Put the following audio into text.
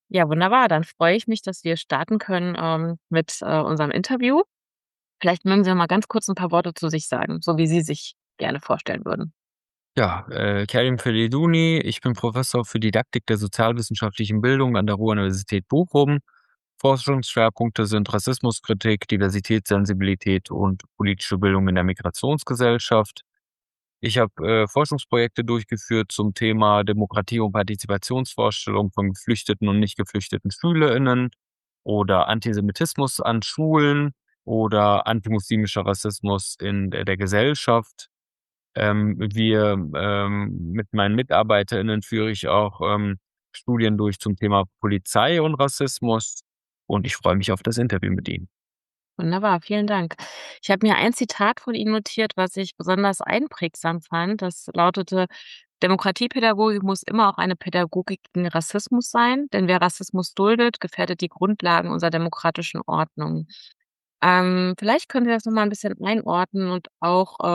Ja, wunderbar. Dann freue ich mich, dass wir starten können, mit, unserem Interview. Vielleicht mögen Sie mal ganz kurz ein paar Worte zu sich sagen, so wie Sie sich gerne vorstellen würden. Ja, Kerim Feridouni. Ich bin Professor für Didaktik der sozialwissenschaftlichen Bildung an der Ruhr-Universität Bochum. Forschungsschwerpunkte sind Rassismuskritik, Diversitätssensibilität und politische Bildung in der Migrationsgesellschaft. Ich habe Forschungsprojekte durchgeführt zum Thema Demokratie und Partizipationsvorstellung von geflüchteten und nicht geflüchteten SchülerInnen oder Antisemitismus an Schulen oder antimuslimischer Rassismus in der Gesellschaft. Mit meinen MitarbeiterInnen führe ich auch Studien durch zum Thema Polizei und Rassismus und ich freue mich auf das Interview mit Ihnen. Wunderbar, vielen Dank. Ich habe mir ein Zitat von Ihnen notiert, was ich besonders einprägsam fand. Das lautete: „Demokratiepädagogik muss immer auch eine Pädagogik gegen Rassismus sein, denn wer Rassismus duldet, gefährdet die Grundlagen unserer demokratischen Ordnung.“ Vielleicht können Sie das noch mal ein bisschen einordnen und auch,